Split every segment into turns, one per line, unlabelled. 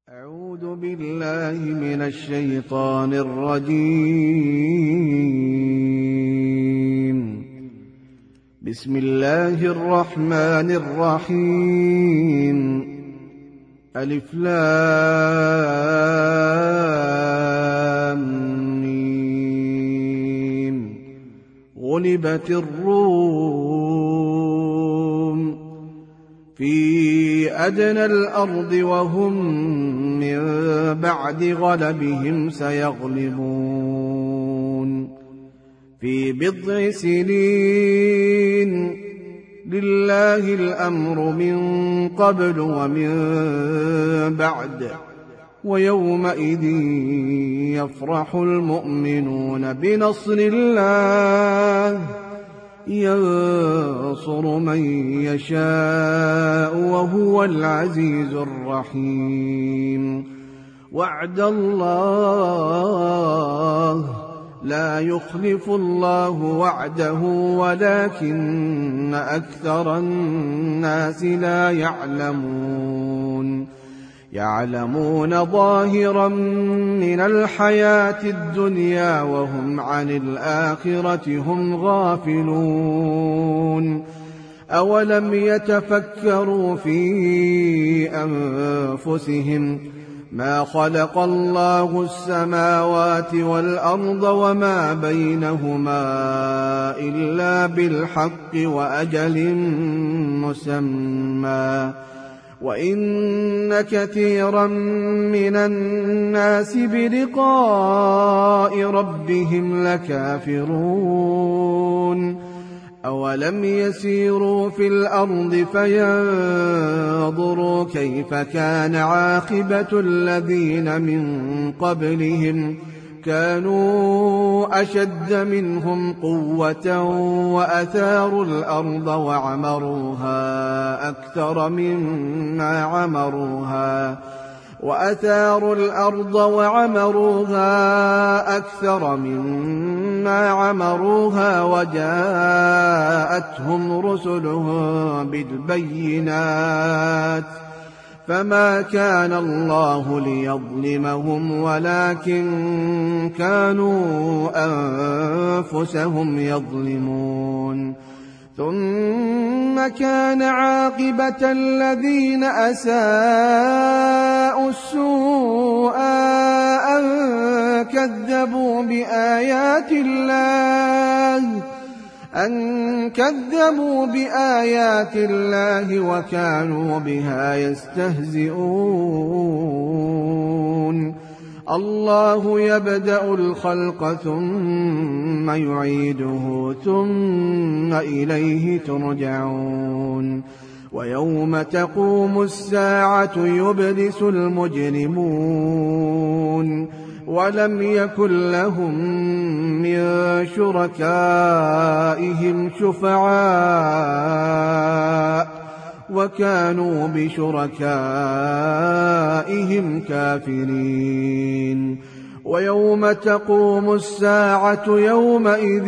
أعوذ بالله من الشيطان الرجيم. بسم الله الرحمن الرحيم. ألف لام ميم. غلبت الروم في أدنى الأرض وهم من بعد غلبهم سيغلبون في بضع سنين. لله الأمر من قبل ومن بعد، ويومئذ يفرح المؤمنون بنصر الله ينصر من يشاء وهو العزيز الرحيم. وعد الله لا يخلف الله وعده ولكن أكثر الناس لا يعلمون ظاهرا من الحياة الدنيا وهم عن الآخرة هم غافلون. أولم يتفكروا في أنفسهم ما خلق الله السماوات والأرض وما بينهما إلا بالحق وأجل مسمى، وإن كثيرا من الناس بلقاء ربهم لكافرون. أولم يسيروا في الأرض فينظروا كيف كان عاقبة الذين من قبلهم كانوا أشد منهم قوة وأثاروا الأرض وعمروها أكثر مما عمروها وجاءتهم رسلهم بالبينات، فما كان الله ليظلمهم ولكن كانوا أنفسهم يظلمون. ثم كان عاقبة الذين أساءوا السوء أن كذبوا بآيات الله وكانوا بها يستهزئون. الله يبدأ الخلق ثم يعيده ثم إليه ترجعون. ويوم تقوم الساعة يبلس المجرمون ولم يكن لهم من شركائهم شفعاء وكانوا بشركائهم كافرين. ويوم تقوم الساعة يومئذ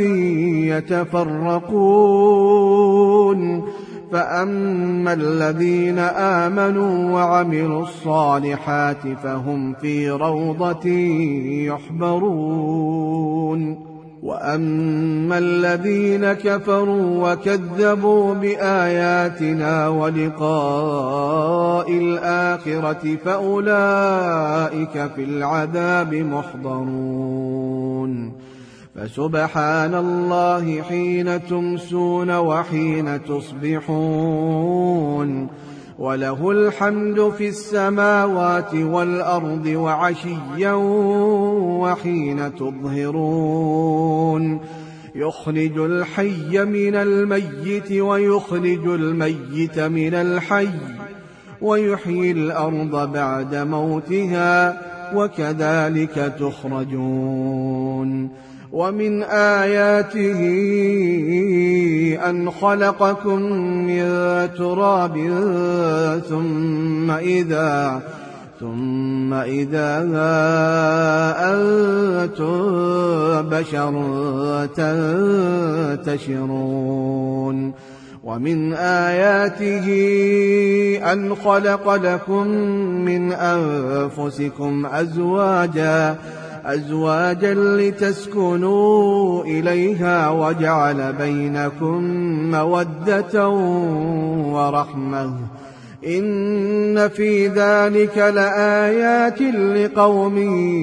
يتفرقون، فأما الذين آمنوا وعملوا الصالحات فهم في روضة يحبرون، وأما الذين كفروا وكذبوا بآياتنا ولقاء الآخرة فأولئك في العذاب محضرون. فسبحان الله حين تمسون وحين تصبحون، وله الحمد في السماوات والأرض وعشيا وحين تظهرون. يخرج الحي من الميت ويخرج الميت من الحي ويحيي الأرض بعد موتها وكذلك تخرجون. ومن آياته أن خلقكم من تراب ثم إذا أنتم بشر تنتشرون. ومن آياته أن خلق لكم من أنفسكم أزواجا لتسكنوا إليها وجعل بينكم مودة ورحمة إن في ذلك لآيات لقوم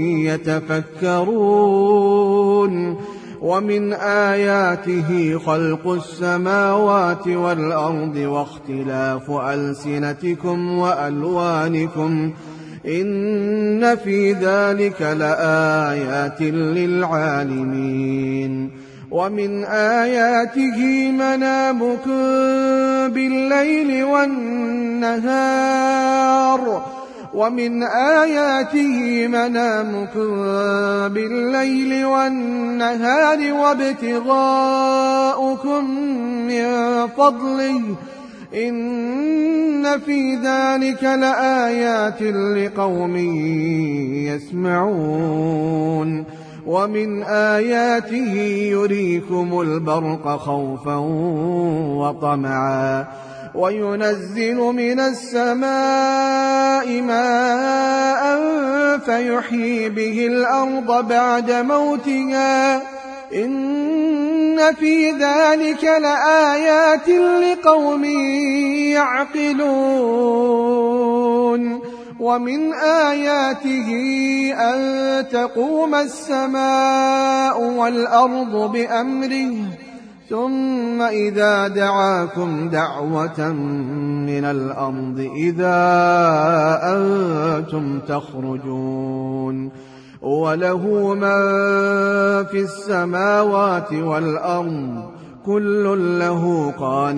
يتفكرون ومن آياته خلق السماوات والأرض واختلاف ألسنتكم وألوانكم إن في ذلك لآيات للعالمين ومن آياته منامكم بالليل والنهار وابتغاؤكم من فضله إن في ذلك لآيات لقوم يسمعون ومن آياته يريكم البرق خوفا وطمعا وينزل من السماء ماء فيحيي به الأرض بعد موتها إن في ذلك لآيات لقوم يعقلون ومن آياته أن تقوم السماء والأرض بأمره ثم إذا دعاكم دعوة من الأرض إذا أنتم تخرجون وله من في السماوات والأرض كل له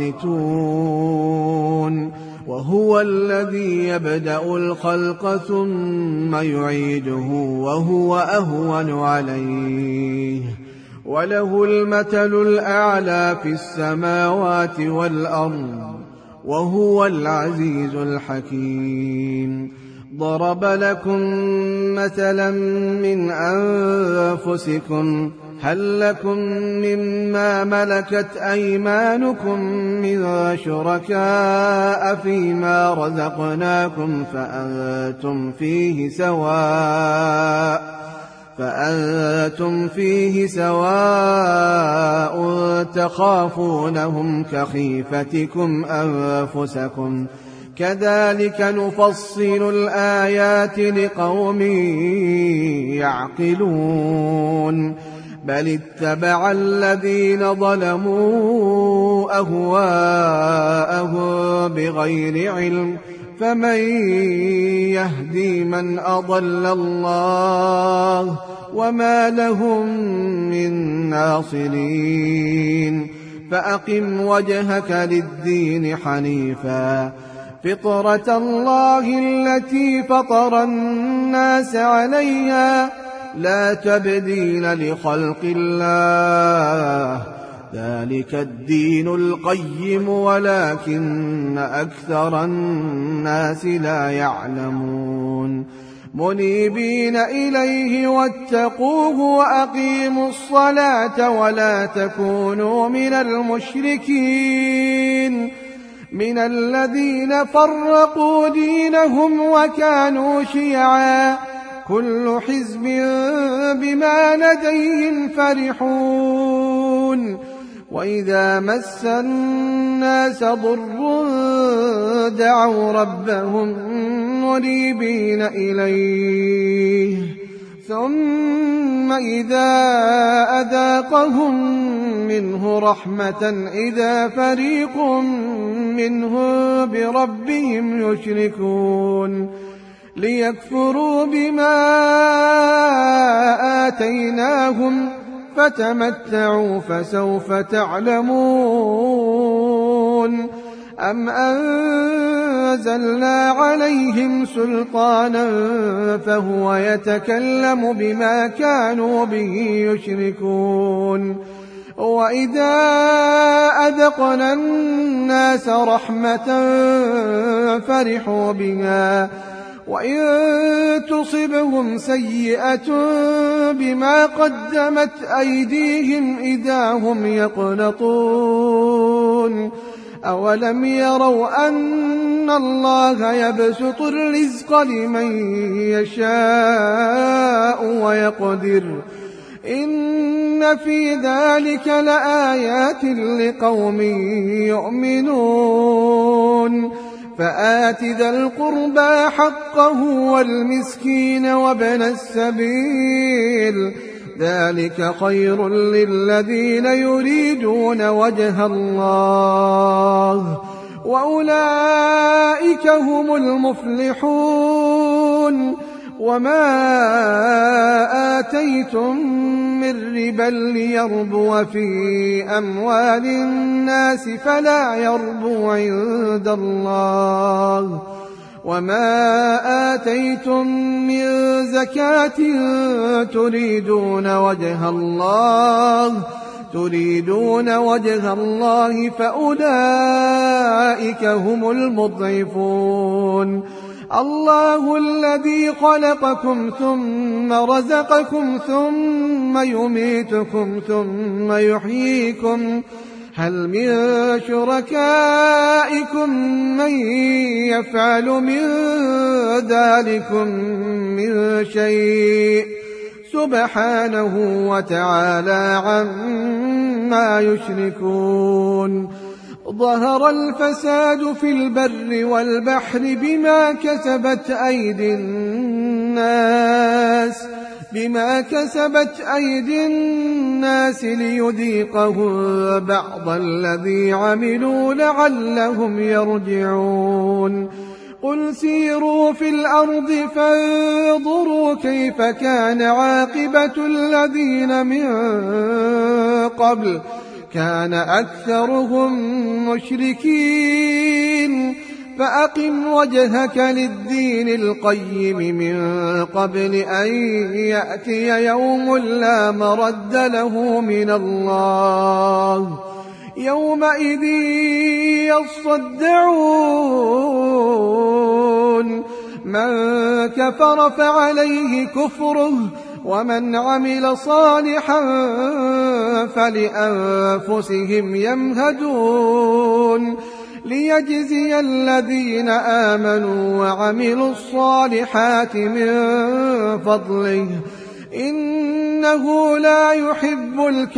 قانتون وهو الذي يبدأ الخلق ثم يعيده وهو أهون عليه وله المثل الأعلى في السماوات والأرض وهو العزيز الحكيم ضرب لكم مثلا من أنفسكم هل لكم مما ملكت أيمانكم من شركاء فيما رزقناكم فأنتم فيه سواء تخافونهم كخيفتكم أنفسكم كذلك نفصل الآيات لقوم يعقلون بل اتبع الذين ظلموا أهواءهم بغير علم فمن يهدي من أضل الله وما لهم من ناصرين فأقم وجهك للدين حنيفا فطرة الله التي فطر الناس عليها لا تبديل لخلق الله ذلك الدين القيم ولكن أكثر الناس لا يعلمون منيبين إليه واتقوه وأقيموا الصلاة ولا تكونوا من المشركين من الذين فرقوا دينهم وكانوا شيعا كل حزب بما لديهم فرحون وإذا مس الناس ضر دعوا ربهم منيبين إليه ثم إذا أذاقهم منه رحمة إذا فريق منهم بربهم يشركون ليكفروا بما آتيناهم فتمتعوا فسوف تعلمون أم أنزلنا عليهم سلطانا فهو يتكلم بما كانوا به يشركون وإذا أذقنا الناس رحمة فرحوا بها وإن تصبهم سيئة بما قدمت أيديهم إذا هم يقنطون أولم يروا أن الله يبسط الرزق لمن يشاء ويقدر إن في ذلك لآيات لقوم يؤمنون فآت ذا القربى حقه والمسكين وابن السبيل ذلك خير للذين يريدون وجه الله وأولئك هم المفلحون وما آتيتم من ربا ليربو في أموال الناس فلا يربو عند الله وما آتيتم من زكاة تريدون وجه الله فأولئك هم المضعفون الله الذي خلقكم ثم رزقكم ثم يميتكم ثم يحييكم هل من شركائكم من يفعل من ذلكم من شيء سبحانه وتعالى عما يشركون ظهر الفساد في البر والبحر بما كسبت أيدي الناس ليذيقهم بعض الذي عملوا لعلهم يرجعون قل سيروا في الأرض فانظروا كيف كان عاقبة الذين من قبل كان أكثرهم مشركين فأقم وجهك للدين القيم من قبل أن يأتي يوم لا مرد له من الله يومئذ يصدعون من كفر فعليه كفره ومن عمل صالحا فلأنفسهم يمهدون ليجزي الذين آمنوا وعملوا الصالحات من فضله إنه لا يحب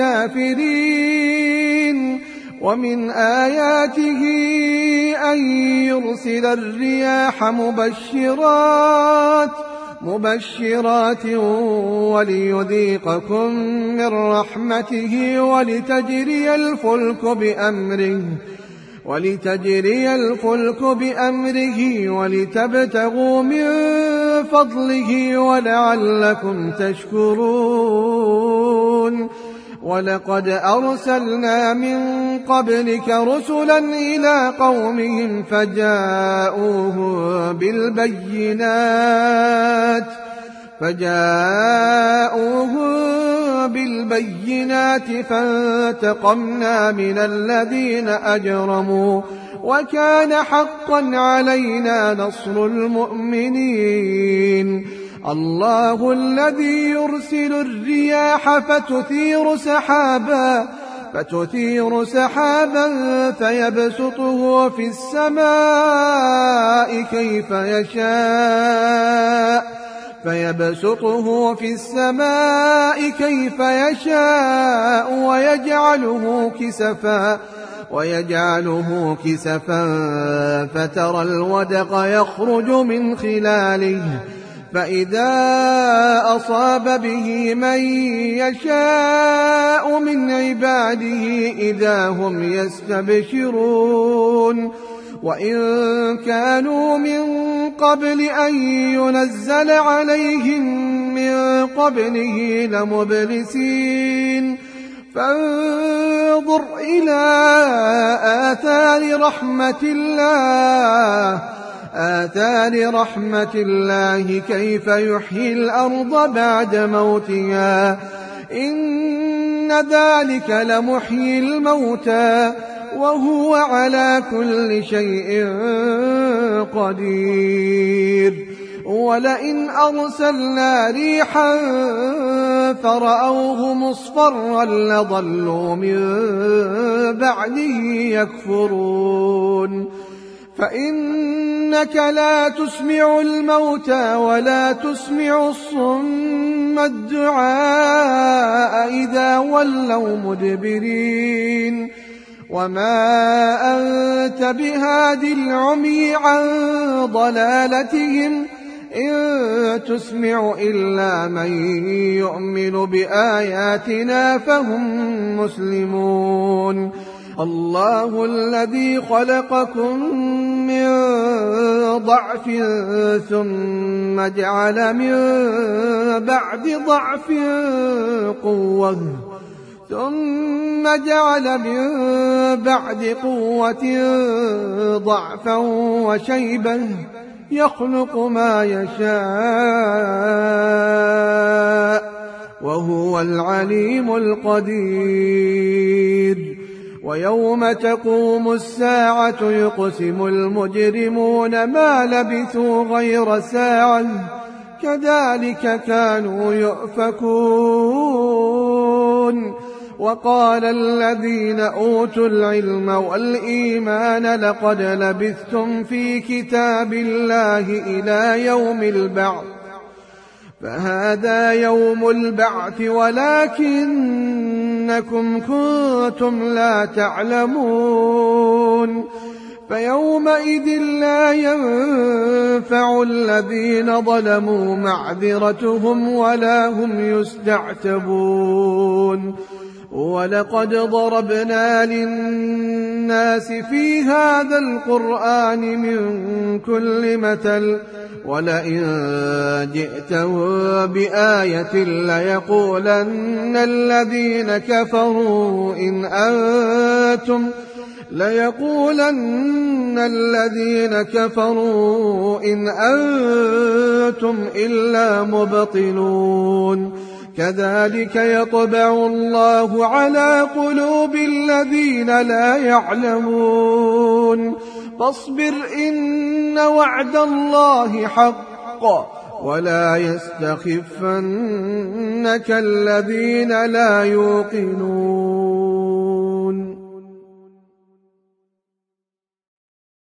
الكافرين ومن آياته أن يرسل الرياح مبشرات وليذيقكم من رحمته ولتجري الفلك بأمره ولتبتغوا من فضله ولعلكم تشكرون ولقد أرسلنا من قبلك رسلا إلى قومهم فجاءوهم بالبينات فانتقمنا من الذين أجرموا وكان حقا علينا نصر المؤمنين الله الذي يرسل الرياح فتثير سحابا فيبسطه في السماء كيف يشاء ويجعله كسفا فترى الودق يخرج من خلاله فإذا أصاب به من يشاء من عباده إذا هم يستبشرون وإن كانوا من قبل أن ينزل عليهم من قبله لمبلسين فانظر إلى آثار رحمة الله كيف يحيي الأرض بعد موتها إن ذلك لمحيي الموتى وهو على كل شيء قدير ولئن أرسلنا ريحا فرأوه مصفرا لظلوا من بعده يكفرون فإنك لا تسمع الموتى ولا تسمع الصم الدعاء إذا ولوا مدبرين وما أنت بهاد العمي عن ضلالتهم إن تسمع إلا من يؤمن بآياتنا فهم مسلمون الله الذي خلقكم من ضعف ثم جعل من بعد ضعف قوة ضعفا وشيبة يخلق ما يشاء وهو العليم القدير ويوم تقوم الساعة يقسم المجرمون ما لبثوا غير ساعة كذلك كانوا يؤفكون وقال الذين أوتوا العلم والإيمان لقد لبثتم في كتاب الله إلى يوم البعث فهذا يوم البعث ولكنكم كنتم لا تعلمون فيومئذ لا ينفع الذين ظلموا معذرتهم ولا هم يستعتبون ولقد ضربنا للناس في هذا القرآن من كل مثل ولئن جئتهم بآية ليقولن الذين كفروا إن أنتم إلا مبطلون كذلك يطبع الله على قلوب الذين لا يعلمون فاصبر إن وعد الله حق ولا يستخفنك الذين لا يوقنون